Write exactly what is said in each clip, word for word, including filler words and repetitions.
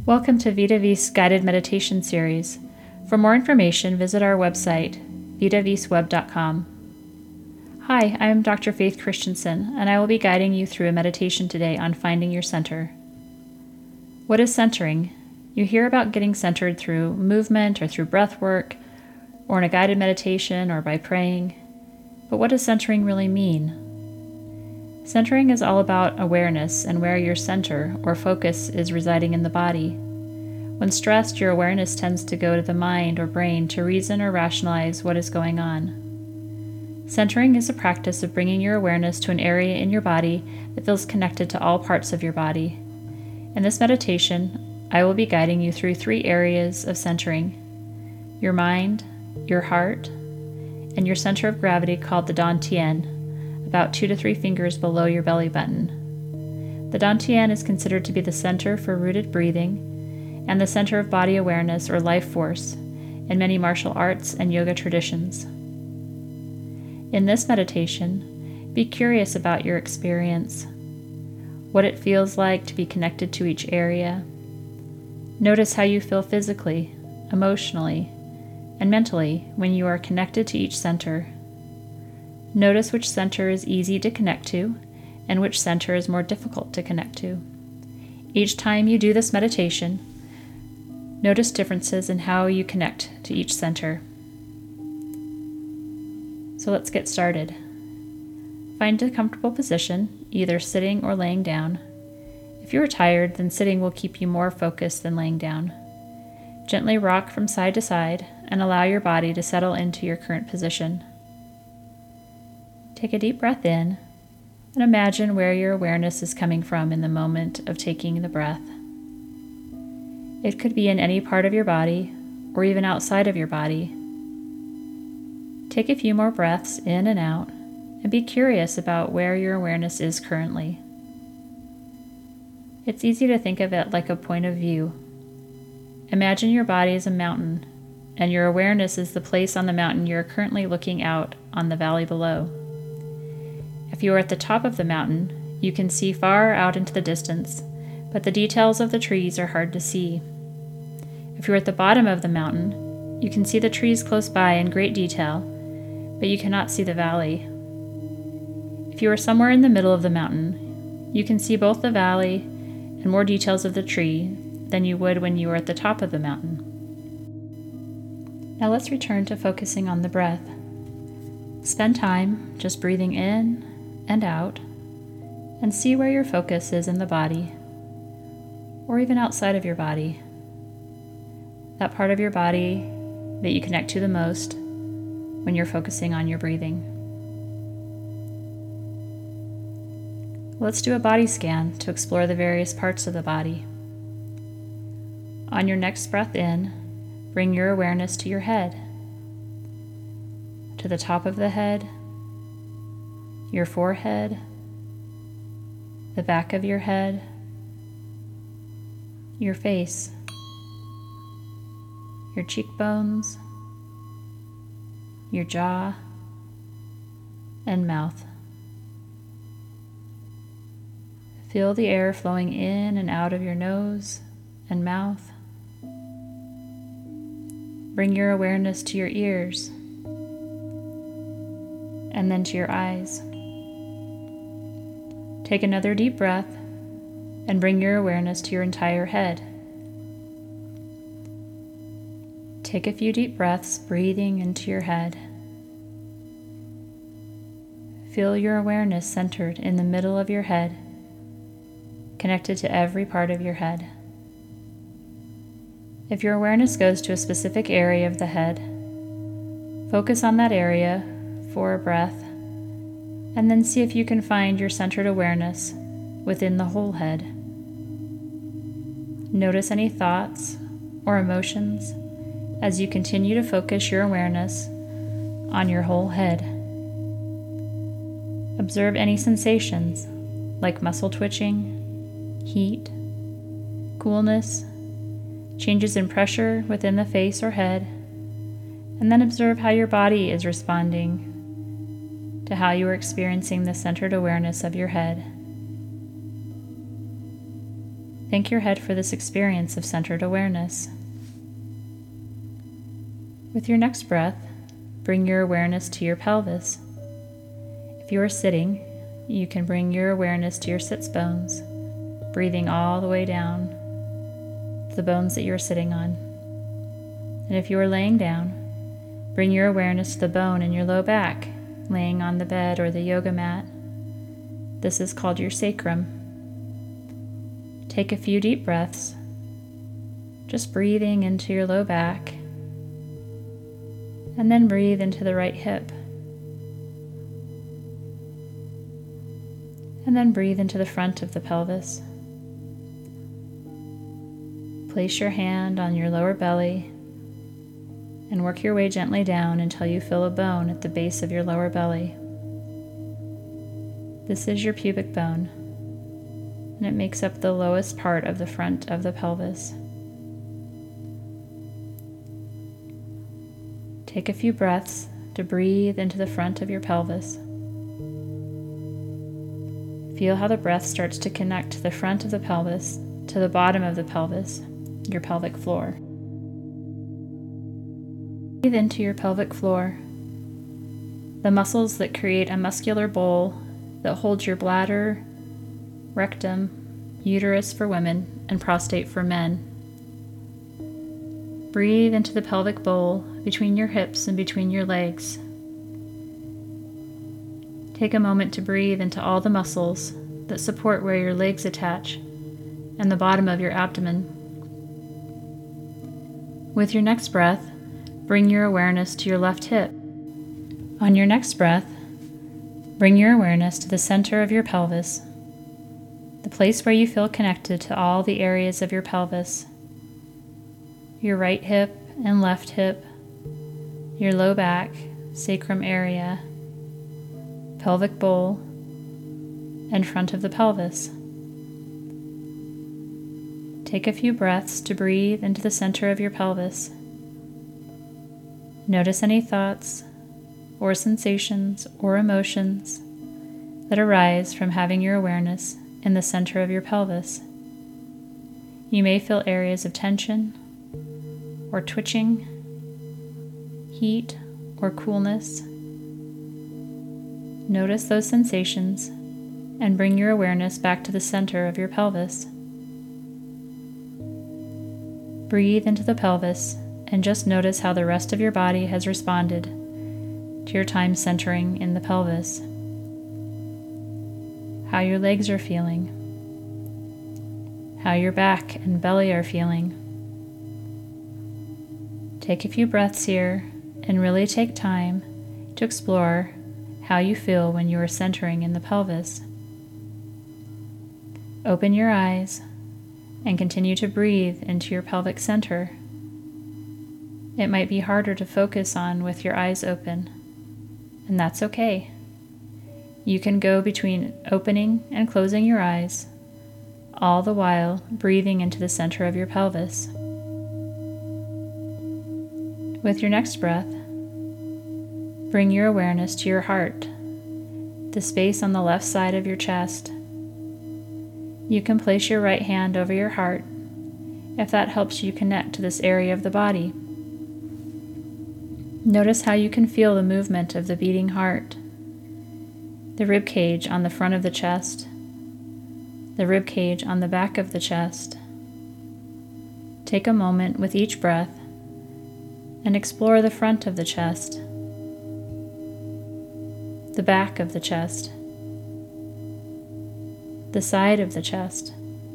Welcome to VitaVis Guided Meditation Series. For more information, visit our website, vita vis web dot com. Hi, I am Doctor Faith Christensen, and I will be guiding you through a meditation today on finding your center. What is centering? You hear about getting centered through movement or through breath work, or in a guided meditation or by praying. But what does centering really mean? Centering is all about awareness and where your center or focus is residing in the body. When stressed, your awareness tends to go to the mind or brain to reason or rationalize what is going on. Centering is a practice of bringing your awareness to an area in your body that feels connected to all parts of your body. In this meditation, I will be guiding you through three areas of centering: your mind, your heart, and your center of gravity called the Dantian, about two to three fingers below your belly button. The Dantian is considered to be the center for rooted breathing and the center of body awareness or life force in many martial arts and yoga traditions. In this meditation, be curious about your experience, what it feels like to be connected to each area. Notice how you feel physically, emotionally, and mentally when you are connected to each center. Notice which center is easy to connect to and which center is more difficult to connect to. Each time you do this meditation, notice differences in how you connect to each center. So let's get started. Find a comfortable position, either sitting or laying down. If you are tired, then sitting will keep you more focused than laying down. Gently rock from side to side and allow your body to settle into your current position. Take a deep breath in and imagine where your awareness is coming from in the moment of taking the breath. It could be in any part of your body or even outside of your body. Take a few more breaths in and out and be curious about where your awareness is currently. It's easy to think of it like a point of view. Imagine your body as a mountain, and your awareness is the place on the mountain you're currently looking out on the valley below. If you are at the top of the mountain, you can see far out into the distance, but the details of the trees are hard to see. If you are at the bottom of the mountain, you can see the trees close by in great detail, but you cannot see the valley. If you are somewhere in the middle of the mountain, you can see both the valley and more details of the tree than you would when you were at the top of the mountain. Now let's return to focusing on the breath. Spend time just breathing in and out, and see where your focus is in the body, or even outside of your body. That part of your body that you connect to the most when you're focusing on your breathing. Let's do a body scan to explore the various parts of the body. On your next breath in, bring your awareness to your head, to the top of the head, your forehead, the back of your head, your face, your cheekbones, your jaw, and mouth. Feel the air flowing in and out of your nose and mouth. Bring your awareness to your ears, and then to your eyes. Take another deep breath and bring your awareness to your entire head. Take a few deep breaths, breathing into your head. Feel your awareness centered in the middle of your head, connected to every part of your head. If your awareness goes to a specific area of the head, focus on that area for a breath, and then see if you can find your centered awareness within the whole head. Notice any thoughts or emotions as you continue to focus your awareness on your whole head. Observe any sensations like muscle twitching, heat, coolness, changes in pressure within the face or head, and then observe how your body is responding to how you are experiencing the centered awareness of your head. Thank your head for this experience of centered awareness. With your next breath, bring your awareness to your pelvis. If you are sitting, you can bring your awareness to your sits bones, breathing all the way down to the bones that you are sitting on. And if you are laying down, bring your awareness to the bone in your low back, laying on the bed or the yoga mat. This is called your sacrum. Take a few deep breaths, just breathing into your low back, and then breathe into the right hip. And then breathe into the front of the pelvis. Place your hand on your lower belly and work your way gently down until you feel a bone at the base of your lower belly. This is your pubic bone, and it makes up the lowest part of the front of the pelvis. Take a few breaths to breathe into the front of your pelvis. Feel how the breath starts to connect the front of the pelvis to the bottom of the pelvis, your pelvic floor. Breathe into your pelvic floor, the muscles that create a muscular bowl that holds your bladder, rectum, uterus for women, and prostate for men. Breathe into the pelvic bowl between your hips and between your legs. Take a moment to breathe into all the muscles that support where your legs attach and the bottom of your abdomen. With your next breath, bring your awareness to your left hip. On your next breath, bring your awareness to the center of your pelvis, the place where you feel connected to all the areas of your pelvis, your right hip and left hip, your low back, sacrum area, pelvic bowl, and front of the pelvis. Take a few breaths to breathe into the center of your pelvis. Notice any thoughts or sensations or emotions that arise from having your awareness in the center of your pelvis. You may feel areas of tension or twitching, heat or coolness. Notice those sensations and bring your awareness back to the center of your pelvis. Breathe into the pelvis and just notice how the rest of your body has responded to your time centering in the pelvis. How your legs are feeling. How your back and belly are feeling. Take a few breaths here and really take time to explore how you feel when you are centering in the pelvis. Open your eyes and continue to breathe into your pelvic center. It might be harder to focus on with your eyes open, and that's okay. You can go between opening and closing your eyes, all the while breathing into the center of your pelvis. With your next breath, bring your awareness to your heart, the space on the left side of your chest. You can place your right hand over your heart if that helps you connect to this area of the body. Notice how you can feel the movement of the beating heart, the rib cage on the front of the chest, the rib cage on the back of the chest. Take a moment with each breath and explore the front of the chest, the back of the chest, the side of the chest.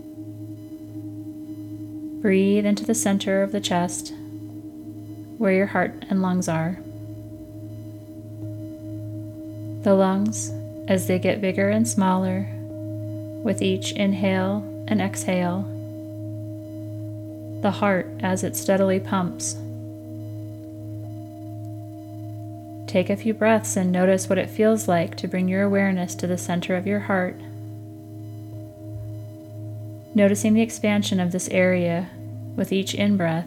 Breathe into the center of the chest, where your heart and lungs are. The lungs, as they get bigger and smaller, with each inhale and exhale. The heart as it steadily pumps. Take a few breaths and notice what it feels like to bring your awareness to the center of your heart. Noticing the expansion of this area with each in-breath,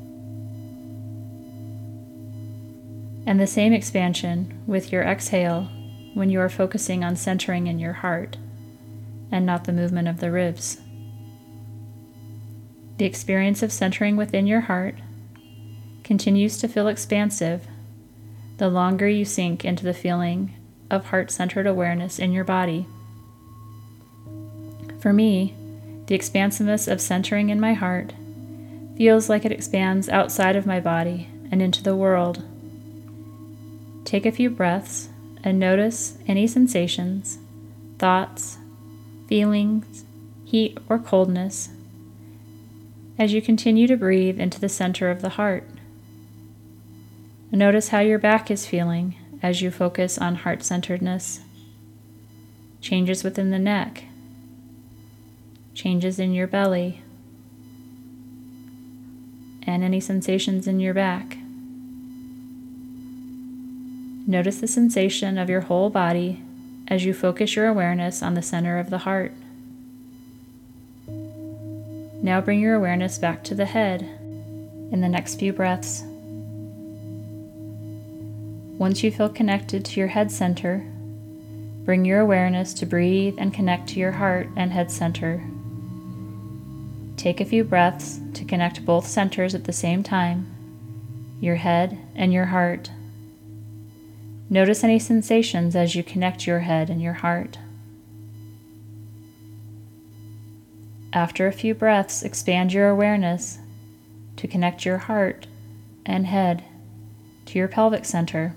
and the same expansion with your exhale when you are focusing on centering in your heart and not the movement of the ribs. The experience of centering within your heart continues to feel expansive the longer you sink into the feeling of heart-centered awareness in your body. For me, the expansiveness of centering in my heart feels like it expands outside of my body and into the world. Take a few breaths and notice any sensations, thoughts, feelings, heat or coldness as you continue to breathe into the center of the heart. Notice how your back is feeling as you focus on heart-centeredness. Changes within the neck, changes in your belly, and any sensations in your back. Notice the sensation of your whole body as you focus your awareness on the center of the heart. Now bring your awareness back to the head in the next few breaths. Once you feel connected to your head center, bring your awareness to breathe and connect to your heart and head center. Take a few breaths to connect both centers at the same time, your head and your heart. Notice any sensations as you connect your head and your heart. After a few breaths, expand your awareness to connect your heart and head to your pelvic center.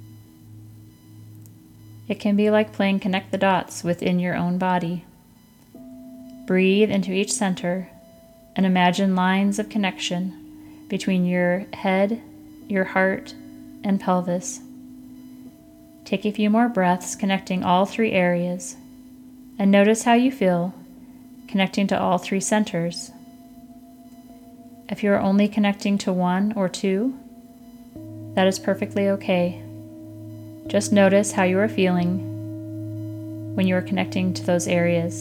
It can be like playing connect the dots within your own body. Breathe into each center and imagine lines of connection between your head, your heart, and pelvis. Take a few more breaths connecting all three areas and notice how you feel connecting to all three centers. If you are only connecting to one or two, that is perfectly okay. Just notice how you are feeling when you are connecting to those areas.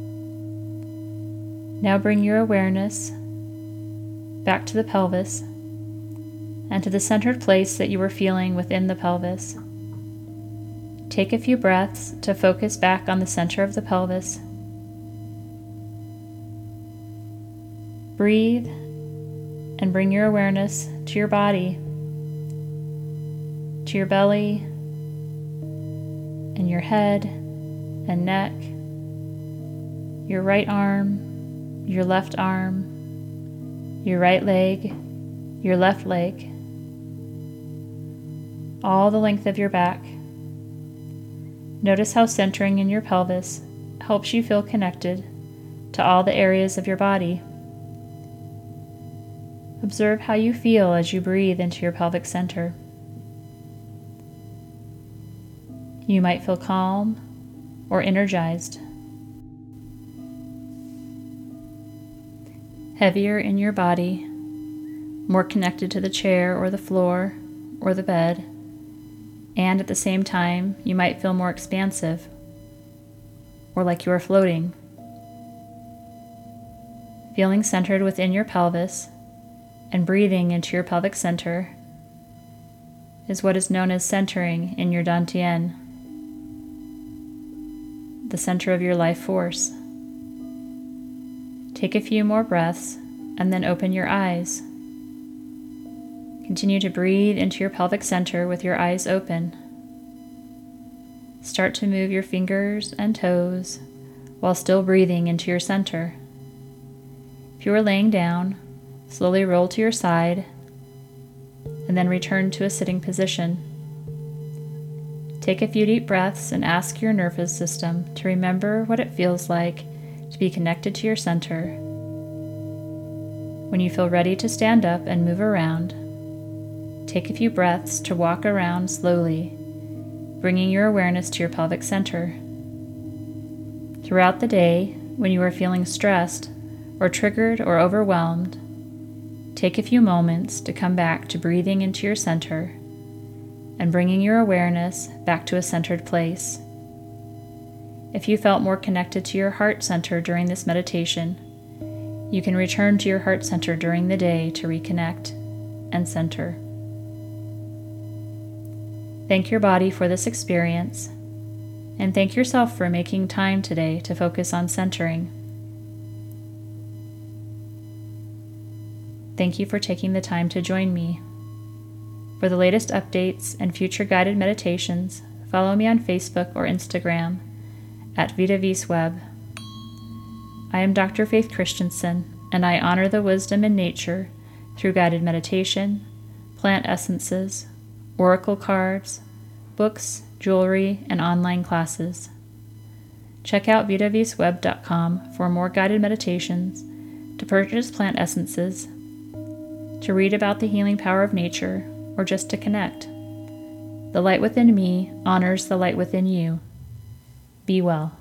Now bring your awareness back to the pelvis and to the centered place that you were feeling within the pelvis. Take a few breaths to focus back on the center of the pelvis. Breathe and bring your awareness to your body, to your belly, and your head and neck, your right arm, your left arm, your right leg, your left leg, all the length of your back. Notice how centering in your pelvis helps you feel connected to all the areas of your body. Observe how you feel as you breathe into your pelvic center. You might feel calm or energized, heavier in your body, more connected to the chair or the floor or the bed, and at the same time, you might feel more expansive or like you are floating. Feeling centered within your pelvis and breathing into your pelvic center is what is known as centering in your Dantian, the center of your life force. Take a few more breaths and then open your eyes. Continue to breathe into your pelvic center with your eyes open. Start to move your fingers and toes while still breathing into your center. If you are laying down, slowly roll to your side and then return to a sitting position. Take a few deep breaths and ask your nervous system to remember what it feels like to be connected to your center. When you feel ready to stand up and move around, take a few breaths to walk around slowly, bringing your awareness to your pelvic center. Throughout the day, when you are feeling stressed or triggered or overwhelmed, take a few moments to come back to breathing into your center and bringing your awareness back to a centered place. If you felt more connected to your heart center during this meditation, you can return to your heart center during the day to reconnect and center. Thank your body for this experience, and thank yourself for making time today to focus on centering. Thank you for taking the time to join me. For the latest updates and future guided meditations, follow me on Facebook or Instagram at VitaVisWeb. I am Doctor Faith Christensen, and I honor the wisdom in nature through guided meditation, plant essences, oracle cards, books, jewelry, and online classes. Check out Vita Vis Web dot com for more guided meditations, to purchase plant essences, to read about the healing power of nature, or just to connect. The light within me honors the light within you. Be well.